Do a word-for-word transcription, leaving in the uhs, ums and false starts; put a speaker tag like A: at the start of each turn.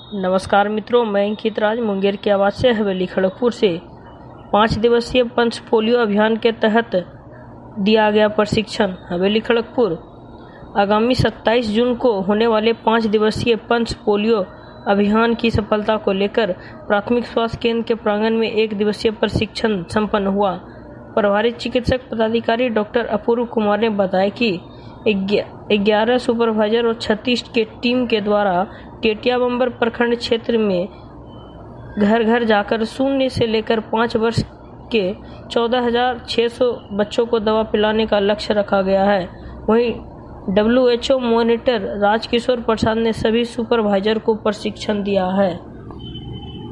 A: नमस्कार मित्रों, मैं अंकित राज मुंगेर की आवाज़ से हवेली खड़गपुर से पाँच दिवसीय पंच पोलियो अभियान के तहत दिया गया प्रशिक्षण। हवेली खड़गपुर आगामी सत्ताईस जून को होने वाले पाँच दिवसीय पंच पोलियो अभियान की सफलता को लेकर प्राथमिक स्वास्थ्य केंद्र के प्रांगण में एक दिवसीय प्रशिक्षण संपन्न हुआ। प्रभारी चिकित्सक पदाधिकारी डॉक्टर अपूर्व कुमार ने बताया कि ग्यारह सुपरवाइजर और छत्तीस के टीम के द्वारा टेटिया बंबर प्रखंड क्षेत्र में घर घर जाकर शून्य से लेकर पाँच वर्ष के चौदह हजार छह सौ बच्चों को दवा पिलाने का लक्ष्य रखा गया है। वहीं W H O monitor Rajkishore Prasad ने सभी सुपरवाइजर को प्रशिक्षण दिया है।